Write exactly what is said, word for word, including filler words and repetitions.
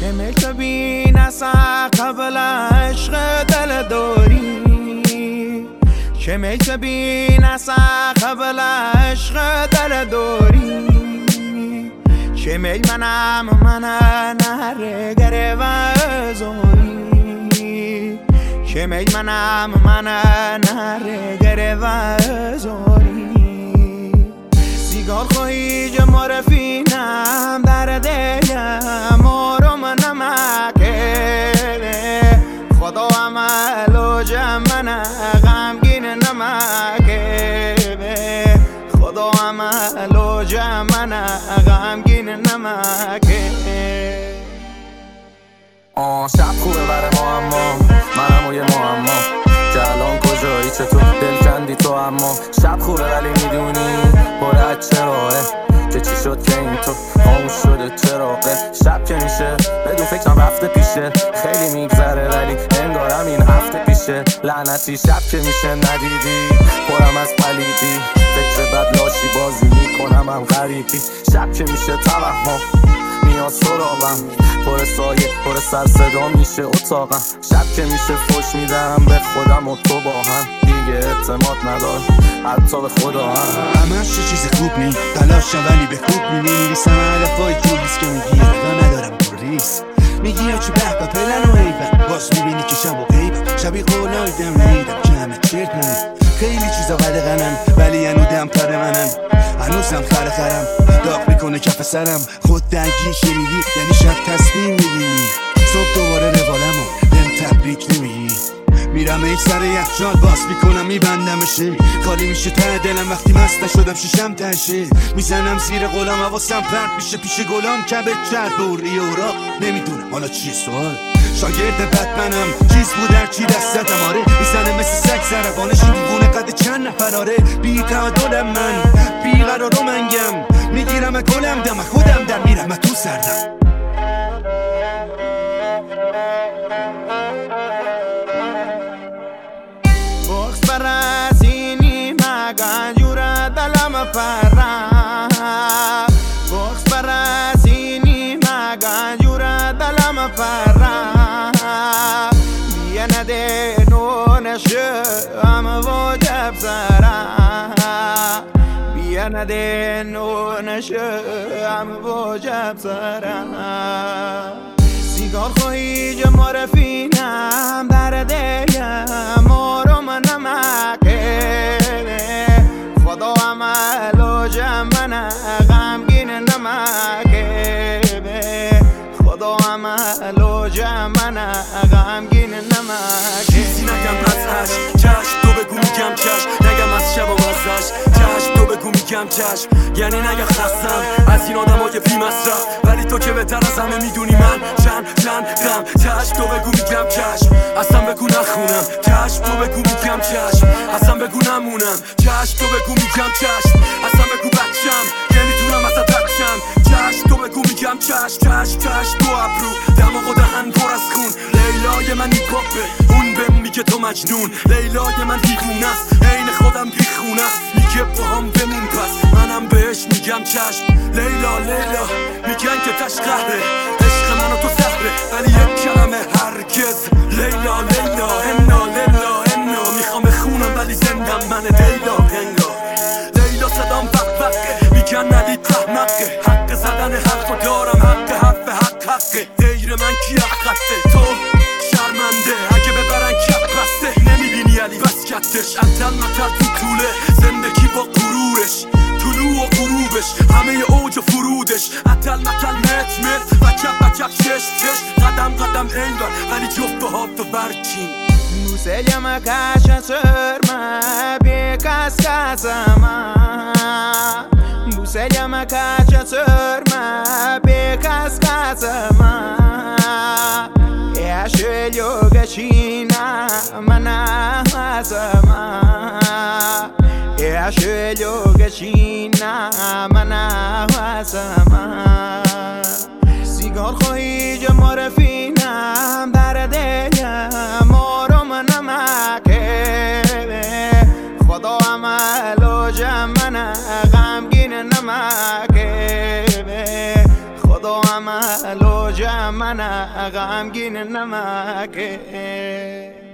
شمل تو بی نسا قبل عشق دل داری شمل تو بی نسا قبل عشق دل داری شمل منم من نهر گره و زوری شمل منم من نهر گره و زوری سیگار خواهی جمع رفینم در دلم آرام نمکه خدا عمل و جمع غمگین نمکه خدا عمل و جمع غمگین نمکه آه شب خوبه برای ما اما منم و یه معما که الان کجایی چطور دل کندی تو اما شب خوبه ولی میدونی باید چراهه که چی شد که این تو خاموش شده چراغه شب که میشه بدون فکرم رفته پیشه خیلی میگذره ولی انگارم این هفته پیشه لعنتی شب که میشه ندیدی پرم از پلیدی فکر بد لاشی بازی میکنم هم غریبی شب که میشه توهم میاد سراغم پر سایه پر سر صدا میشه اتاقم شب که میشه فوش میدم به خودم و تو با هم دیگه اعتماد ندار حتی به خدا هم همش چه چیز خوب نی تلاشم ولی به خوب نی میریسم علفای جولیس که میگی و ندارم بریس میگی چه به با پلن و ایبن باز میبینی که شب و غیبم شبی قولایدم نیدم که همه چرت نمید خیلی چیزا قدغنن ولی هنو دم پر منن هنوزم خر خرم داغ میکنه کف سرم خود درگیر شنیدی یعنی شب تصمیم میگیری صبح دوباره روالمو بهم تبریک نمیگی میرم ایک سر یخچال باز میکنم میبندمشه خالی میشه ته دلم وقتی مست شدم شیشم تشه میزنم زیر غلام حواسم پرت میشه پیش گلام کبه کرد بوری اوراق نمیدونم حالا چیه سوال شاگرد بتمنم چیز بود در چی دستتم آره میزنه مثل سگ زربانش این دیوونه قد چند نفراره بی تعادلم من بی قرار و منگم میگیرم گلم دم خودم در میرم تو سردم بخش برسینی مگن جورا دلم پرم بخش برسینی مگن جورا دلم پرم بیه نده نونشم واجب سرم بیه نده نونشم واجب سرم سیگار خواهی جمع رفینم در دلم آرام نمکه خدا عمل و جمع غمگین نمکه خدا عمل و جمع غمگین نمکه چیزی نگم از عشق چشم تو بگو میگم چشم نگم از شب و مزدش چشم تو بگو میگم چشم یعنی نگم خستم از این آدم های بی مصرف ولی تو که بهتر از همه میدونی من چند چند غم چشم تو بگو میگم چشم اصلا بگو نخونم چشم تو بگو میگم چشم اصلا بگو نمونم چشم تو بگو میگم چشم اصلا بگو بچم نمیتونم ازت بچم چشم تو بگو میگم چشم چشم چشم تو ابرو دماغ و دهن پر از خون لیلای من هیپاپه اون بهم میگه تو مجنون لیلای من دیوونه است عین خودم بیخونه است میگه با هم بمون پس منم بهش میگم چشم لیلا لیلا میگن که تش قهره عشق من و تو سهره ولی یک کلمه هرگز لیلا لیلا هنا لیلا هنا میخوام بخونم ولی زندم من لیلا هنگا لیلا صدام بقبقه میگن ندید احمقه حق زدن حرف و دارم حق حرف حق حقه غیر من کی حقته تو شرمنده اگه ببرن کپ بسته نمیبینی علی وسکتش اتل متل تو طوله زندگی با غرورش طلوع و غروبش همه اوج و فرودش اتل متل مت مت وکب وکب چش چش قدم قدم ایوان ولی جفت ها تو برچین موسیقی کاش سرما بی کس کسما موسیقی کاش سرما بی کس کسما یاشیو گچینا منا هزما یاشیو گچینا منا هزما سیگار خواهی جمع رفینم در دلم آرام نمکه خدا عمل و جمع غمگین نمکه خدا و عمل و جمع من غمگین نمکه